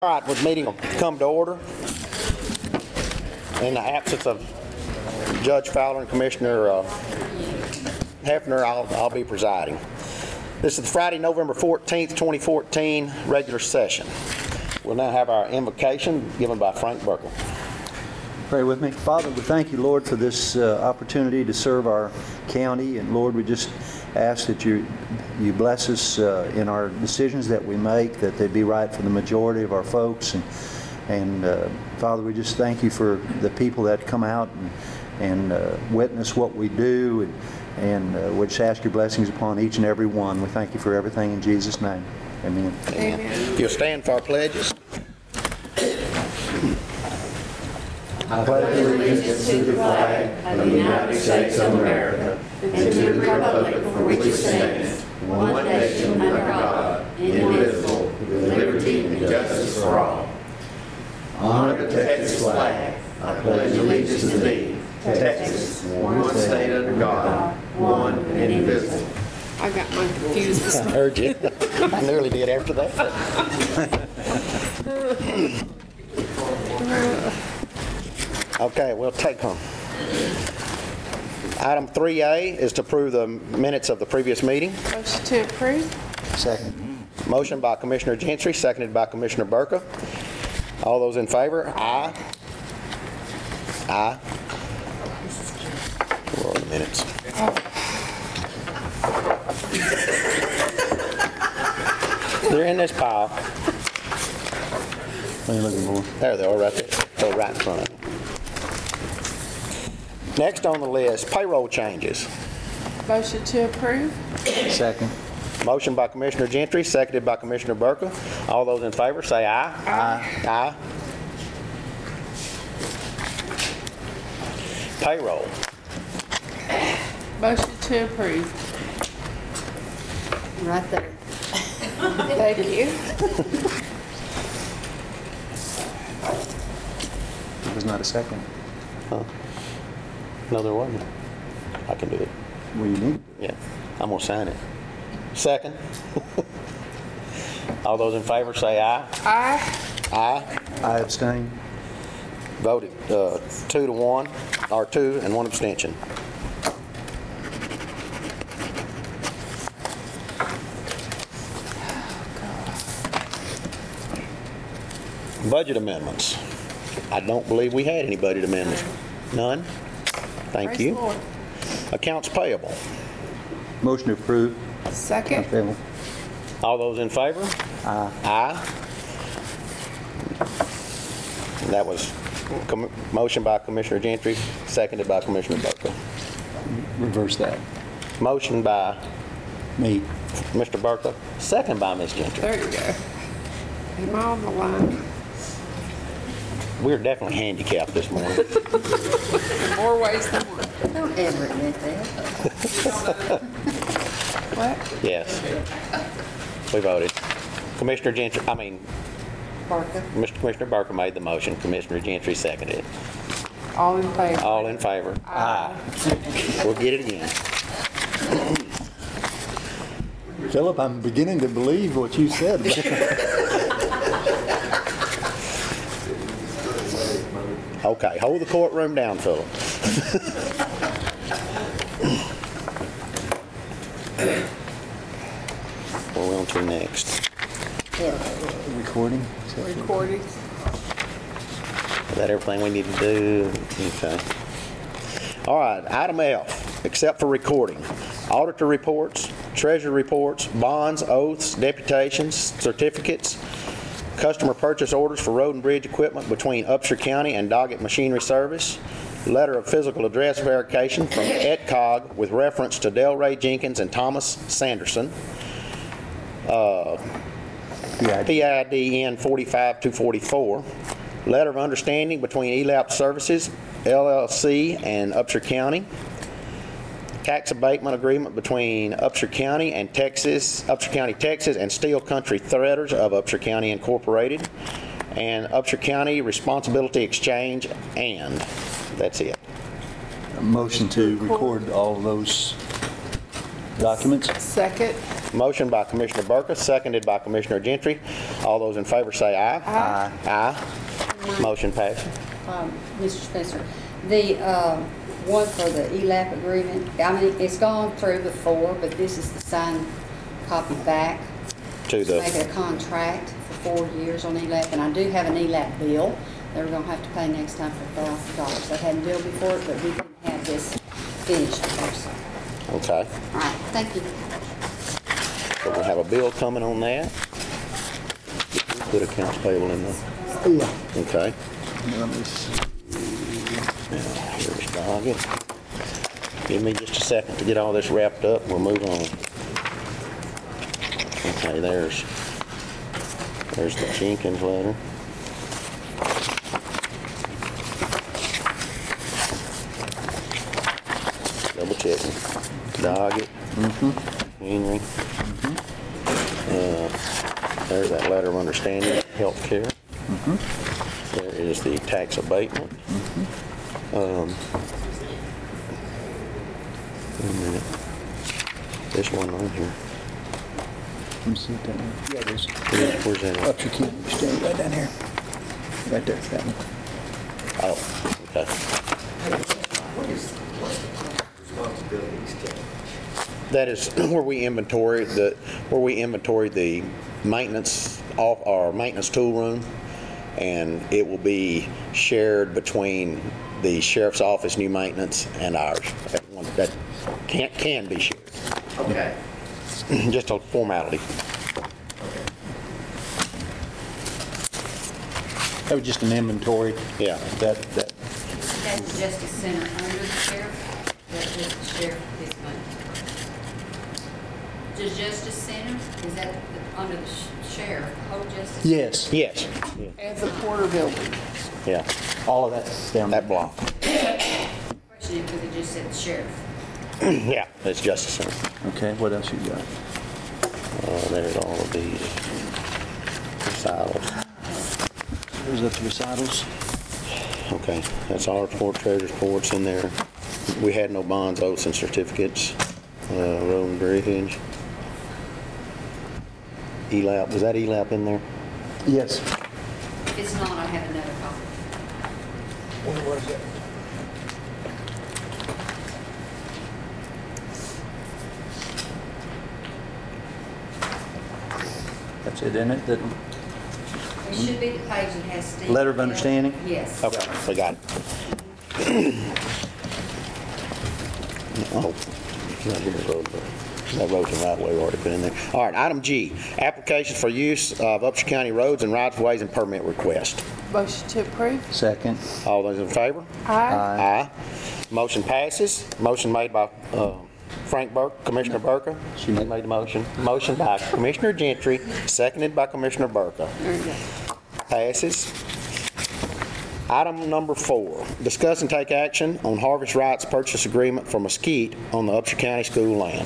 All right, the meeting will come to order. In the absence of Judge Fowler and Commissioner Hefner, I'll be presiding. This is Friday, November 14th, 2014, regular session. We'll now have our invocation given by Frank Burkle. Pray with me. Father, we thank you, Lord, for this opportunity to serve our county. And Lord, we just ask that you bless us in our decisions that we make, that they be right for the majority of our folks. And Father, we just thank you for the people that come out and witness what we do. And we just ask your blessings upon each and every one. We thank you for everything in Jesus' name. Amen. Amen. If you'll stand for our pledges. I pledge allegiance to the flag of the United States of America and to the republic for which it stands, one nation under God, indivisible, with liberty and justice for all. Honor the Texas flag. I pledge allegiance to thee, Texas, one state under God, one and indivisible. I got mine confused this I heard you. I nearly did after that. Okay, we'll take them. Item 3A is to approve the minutes of the previous meeting. Motion to approve. Second. Motion by Commissioner Gentry, seconded by Commissioner Burka. All those in favor? Aye. Aye. We're on the minutes. They're in this pile. What are you looking for? There they are, right there. They're right in front of you. Next on the list, payroll changes. Motion to approve. Second. Motion by Commissioner Gentry, seconded by Commissioner Burka. All those in favor say aye. Aye. Aye. Payroll. Motion to approve. Right there. Thank you. It was not a second. Huh? No, there wasn't. I can do it. Well, you need. Yeah, I'm gonna sign it. Second. All those in favor say aye. Aye. Aye. I abstain. Voted 2-1, or 2 and 1 abstention. Budget amendments. I don't believe we had any budget amendments. None? Thank Praise you. the Lord. Accounts payable. Motion to approve. Second. Payable. All those in favor? Aye. Aye. That was motion by Commissioner Gentry, seconded by Commissioner Burka. Reverse that. Motion by Me. Mr. Burka, second by Ms. Gentry. There you go. Am I on the line? We're definitely handicapped this morning. More ways than one. Don't ever admit that. What? Yes. We voted. Commissioner Gentry, Parker. Commissioner Burka made the motion. Commissioner Gentry seconded it. All in favor? All in favor? Aye. We'll get it again. Philip, I'm beginning to believe what you said. Okay, hold the courtroom down, Philip. Where are we on to next? Recording. Recording. Is that everything we need to do? Okay. All right, item F, except for recording. Auditor reports, treasurer reports, bonds, oaths, deputations, certificates, customer purchase orders for road and bridge equipment between Upshur County and Doggett Machinery Service, letter of physical address verification from EDCOG with reference to Delray Jenkins and Thomas Sanderson, PIDN 45-244, letter of understanding between ELAP Services, LLC and Upshur County, tax abatement agreement between Upshur County and Upshur County, Texas, and Steel Country Threaders of Upshur County Incorporated, and Upshur County Responsibility Exchange, and that's it. A motion to record all of those documents. Second. Motion by Commissioner Burka, seconded by Commissioner Gentry. All those in favor say aye. Aye. Aye. Motion passes. Mr. Spencer, the one for the ELAP agreement, I mean, it's gone through before, but this is the signed copy back. To To make the, it a contract for 4 years on ELAP, and I do have an ELAP bill that we're gonna have to pay next time for $1,000. I hadn't billed before, but we can have this finished first. okay. All right, thank you. So we have a bill coming on that. Put accounts payable in the, Yeah. okay. Let me see. Here's Doggett. Give me just a second to get all this wrapped up, we'll move on. Okay, there's the Jenkins letter. Double checking. Doggett. Henry. There's that letter of understanding, health care. There is the tax abatement. Wait a minute. This one on here. Let me see it down there. Yeah, it is. Where's that? Up your key, stand right down here. Right there, that one. Oh, okay. That is where we inventory the maintenance off our maintenance tool room, and it will be shared between the sheriff's office new maintenance and ours. That can be shared. Okay. Just a formality. That was just an inventory. Yeah. That, That's the Justice Center under the sheriff. That's just the sheriff this month. The Justice Center, is that under the sheriff, the whole Justice? yes, Yes. And the Porter Building. Yeah. all of that's down there. That block. Question is because it just said the sheriff. Yeah. It's Justice Center. Okay, what else you got? There's all of these recitals. There's the recitals. Okay, that's all report, treasurer's reports in there. We had no bonds, oaths, and certificates. Road and bridge. ELAP, was that ELAP in there? Yes. If it's not, I have another copy. Where was it? That's it, isn't it? That It should be the page that has Steve. Letter of understanding? Yes. Okay, we got it. Oh, not here, road, but that road's the right way, we already put in there. All right, item G, applications for use of Upshur County roads and rights of ways and permit request. Motion to approve. second. All those in favor? Aye. Aye. Motion passes. Motion made by Frank Burke, Commissioner Burka. She made- made the motion. Motion by Commissioner Gentry, seconded by Commissioner Burka. There you go. Passes. Item number 4, discuss and take action on harvest rights purchase agreement for mesquite on the Upshur County school land.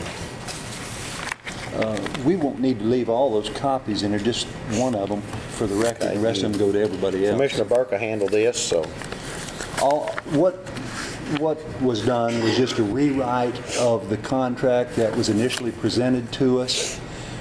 We won't need to leave all those copies in there, just one of them for the record. The rest of them go to everybody else. Commissioner Burka handled this, so What was done was just a rewrite of the contract that was initially presented to us,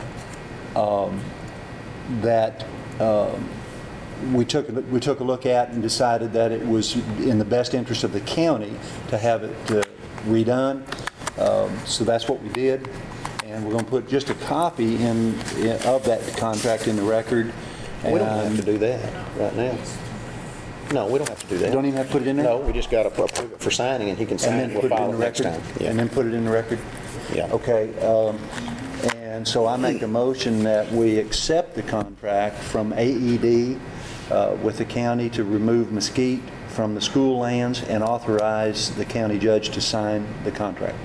that we took a look at and decided that it was in the best interest of the county to have it redone. So that's what we did, and we're going to put just a copy of that contract in the record. we don't have to do that right now. No, we don't have to do that. Don't even have to put it in there? No, we just got to approve it for signing, and he can sign And it. then We'll put it file in it the next record? time. Yeah. And then put it in the record? Yeah. Okay, and so I make a motion that we accept the contract from AED with the county to remove mesquite from the school lands and authorize the county judge to sign the contract.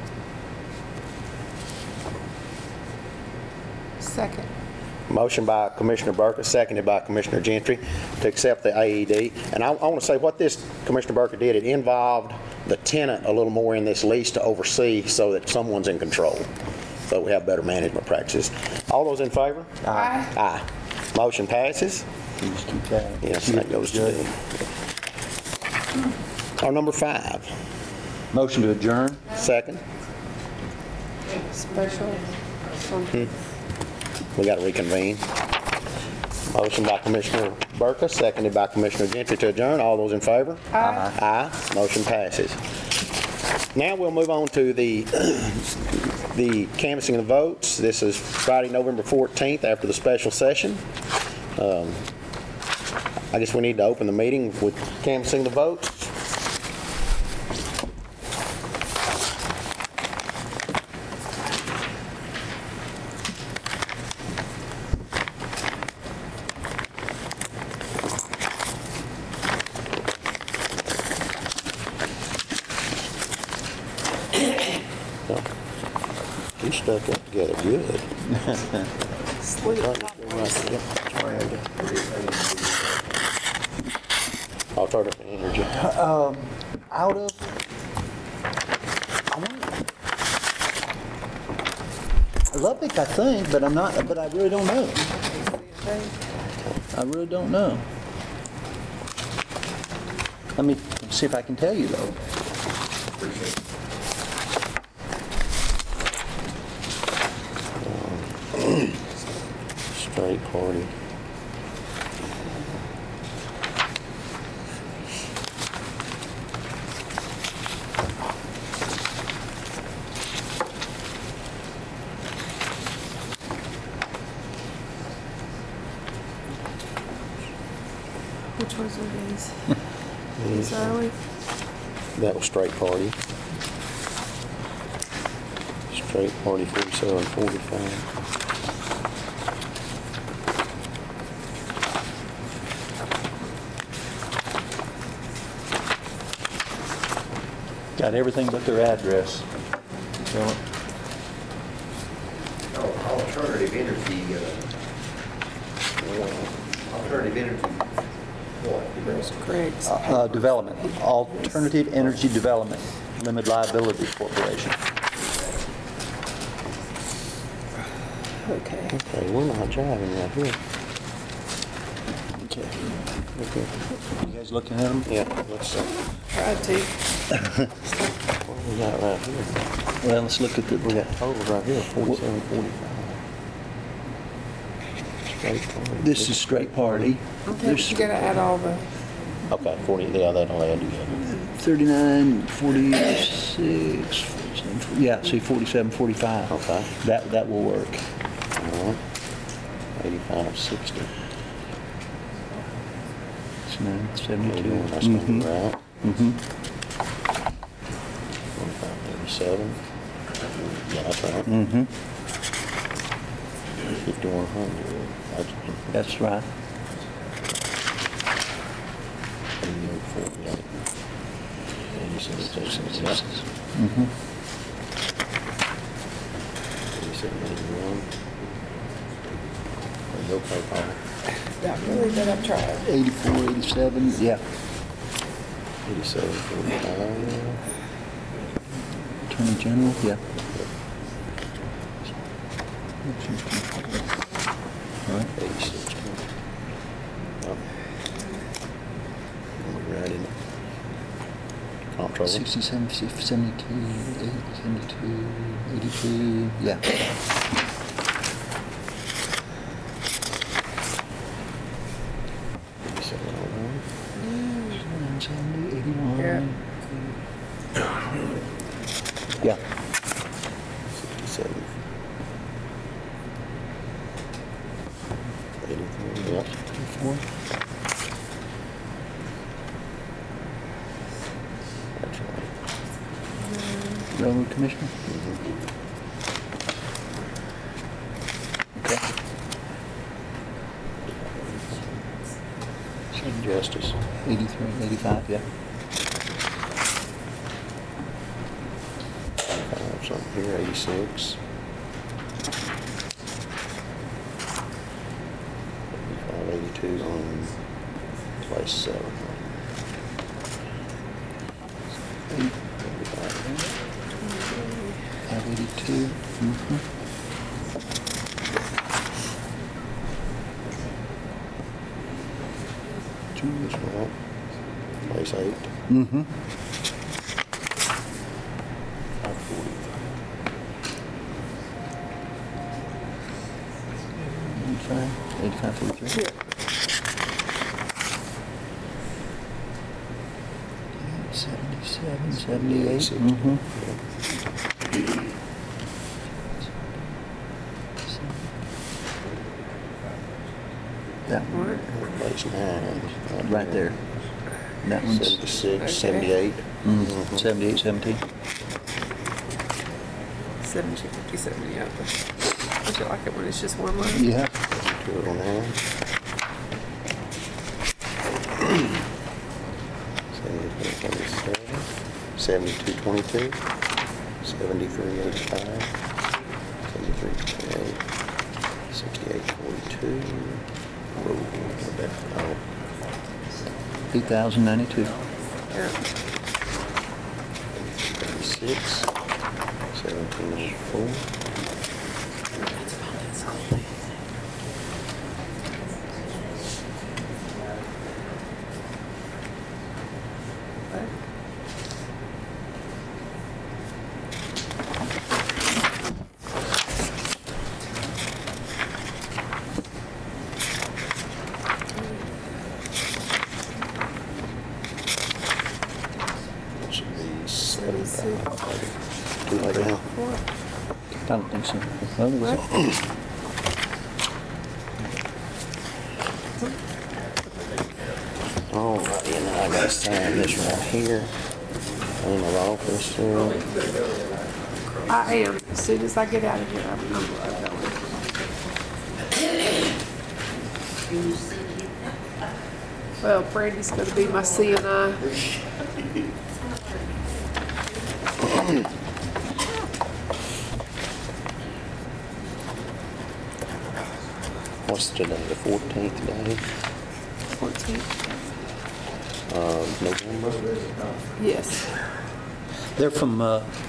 Second. Motion by Commissioner Burka, seconded by Commissioner Gentry to accept the AED. And I want to say what this Commissioner Burka did, it involved the tenant a little more in this lease to oversee so that someone's in control, so we have better management practices. All those in favor? Aye. Aye. Motion passes. Please keep that. Yes, that goes to the... Our number 5. Motion to adjourn? Second. Special. We got to reconvene. Motion by Commissioner Burkus, seconded by Commissioner Gentry to adjourn. All those in favor? Aye. Aye. Motion passes. Now we'll move on to the canvassing of the votes. This is Friday, November 14th after the special session. I guess we need to open the meeting with canvassing the votes. You stuck that together good. Sleep. Alternative energy. Out of, Lubbock, I think, but I really don't know. I really don't know. Let me see if I can tell you, though. Straight party. Which ones are these? These early? That was straight party. Straight party 4745. Got everything but their address. Alternative energy, alternative energy, what? There's Craig's. Development, Alternative Energy Development, Limited Liability Corporation. Okay. Okay, we're not driving right here. Okay. Okay. You guys looking at them? Yeah, let's see. Tried to. What we got right here? Well, let's look at the. We got totals right here, 4745. Straight party. This is straight party. Okay, you gotta add all the, Okay, 40, yeah, that'll add together. 39, 46, 47, yeah, see 47, 45. Okay. That will work. All right. 85, 60. It's 9, 72. That's going to be right. Mm-hmm. 45, 37. Yeah, that's right. Mm-hmm. 5100. That's right. 88, 87, 66. Mm-hmm. 87, 81. Are you okay, Paul? not really, but I've tried. 84, 87, yeah. 87, 45. Attorney General, yeah. All right. 86. Oh. We're right in it. Comptroller. 67, 72, 72, 82, yeah. 70, 81. Yeah. Yeah. 67. 83. Yep. 54. That's right. Railroad Commissioner? Okay. Justice. 83, 85, yeah. Something here, 86. 85, 82 on place 7. 582. Mm-hmm. That's right. Place 8. Mm-hmm. 540. 543. Here. 77, 78. Mm-hmm. That one, Place 9. right there. That one's 76, 78. 78, 17. 72, 70, yeah. Don't you like it when it's just one line? Yeah. 209. 72, 22. 73, 85. 73, 28. 68, 42. Whoa, what that? Oh, 8,092. Yeah. 36. 1704. Should be 75. Too late now. I don't think so. Well, there was All right, and I gotta sign this right here. In the office here. I am. As soon as I get out of here, I'm going. Well, Brandy's going to be my CNI. What's today, the 14th day 14th. of November? Yes. They're from,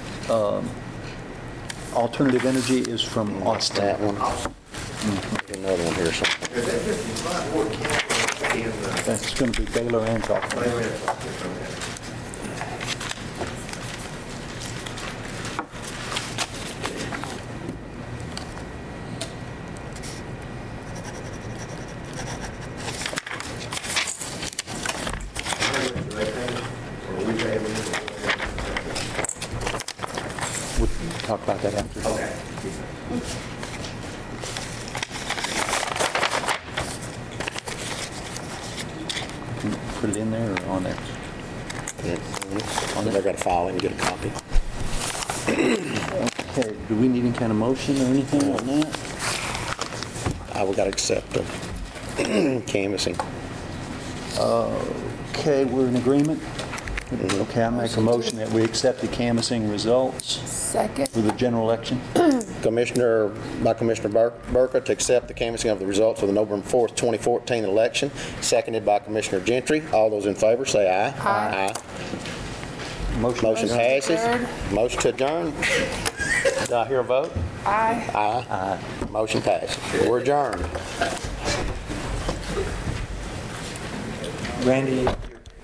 Alternative Energy is from Austin. That one. Another one here somewhere. That's going to be Baylor and Kaufman. We'll talk about that after. Okay. Put it in there or on there? Yeah. They got to file it and get a copy. Okay, do we need any kind of motion or anything on that? We got to accept the canvassing. Okay, we're in agreement? Okay, I make a motion that we accept the canvassing results Second. for the general election. Commissioner Burka to accept the canvassing of the results of the November 4th, 2014 election, seconded by Commissioner Gentry. All those in favor say aye. Aye. Motion passes. Motion to adjourn. Do I hear a vote? Aye. Aye. Motion passes. We're adjourned. Randy?